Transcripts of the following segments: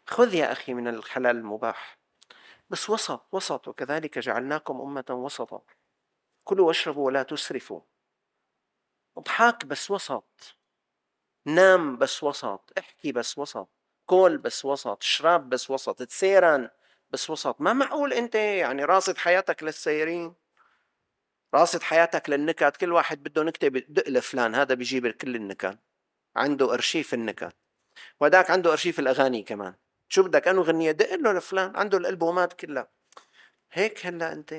خذ يا أخي من الحلال المباح، بس وسط وسط، وكذلك جعلناكم أمة وسطا، كلوا واشربوا ولا تسرفوا. اضحك بس وسط، نام بس وسط، احكي بس وسط، كل بس وسط، اشرب بس وسط، تسيرن بس وسط. ما معقول انت يعني راصد حياتك للسيرين، راصد حياتك للنكت. كل واحد بده نكتة بدق لفلان، هذا بيجيب كل النكت، عنده أرشيف النكت، وهداك عنده أرشيف الأغاني كمان. شو بدك أنو غنية دق له لفلان، عنده الألبومات كلها. هيك هلا أنت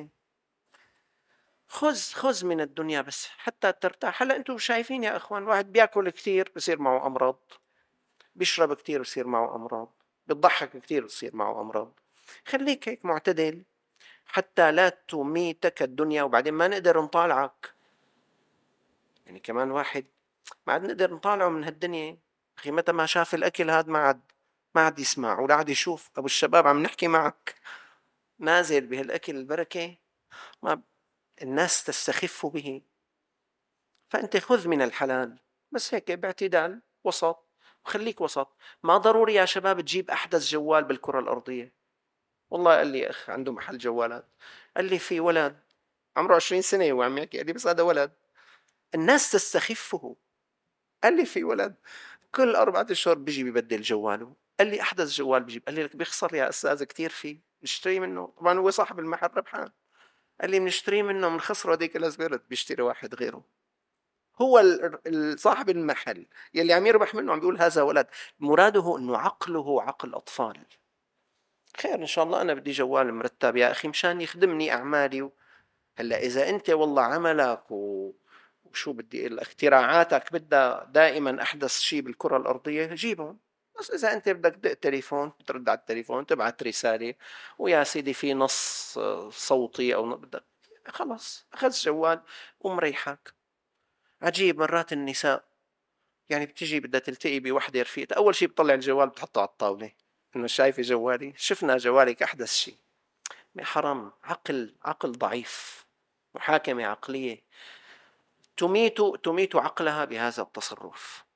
خذ من الدنيا بس حتى ترتاح. هلا أنتم شايفين يا أخوان، الواحد بياكل كثير بصير معه أمراض، بيشرب كتير بصير معه أمراض، بيضحك كتير بصير معه أمراض. خليك هيك معتدل حتى لا تميتك الدنيا وبعدين ما نقدر نطالعك. يعني كمان واحد ما عاد نقدر نطالعه من هالدنيا. أخي متى ما شاف الأكل هاد ما عاد يسمع ولا عاد يشوف. أبو الشباب عم نحكي معك، نازل بهالأكل البركة، ما الناس تستخف به. فأنت خذ من الحلال بس هيك باعتدال، وسط، وخليك وسط. ما ضروري يا شباب تجيب أحدث جوال بالكرة الأرضية. والله قال لي أخ عنده محل جوالات، قال لي في ولد عمره 20 سنة وعم يحكي، قال لي بس هذا ولد الناس تستخفه. قال لي في ولد كل 4 أشهر بيجي ببدل جواله، قال لي أحدث جوال بجيب. قال لي لك بيخسر يا أستاذ كتير فيه، نشتري منه. طبعا هو صاحب المحل ربحان. قال لي بنشتري منه، من خسره هذيك الأزبرت بيشتري واحد غيره. هو صاحب المحل يلي عم يربح منه عم بيقول هذا ولد. مراده انه عقله عقل اطفال. خير ان شاء الله، انا بدي جوال مرتب يا اخي مشان يخدمني اعمالي. هلا اذا انت والله عملك وشو بدي اقول لك اختراعاتك بدها دائما احدث شيء بالكره الارضيه، جيبهم. بس اذا انت بدك تدق تليفون، ترد على التليفون، تبعت رساله، ويا سيدي في نص صوتي او بدك، خلص اخذ جوال ومريحك. عجيب مرات النساء يعني بتجي بدها تلتقي بوحده رفيقتها، اول شيء بتطلع الجوال بتحطه على الطاوله، انه شايفه جوالي، شفنا جوالك احدث شيء. حرام، عقل ضعيف، محاكمه عقليه تميت عقلها بهذا التصرف.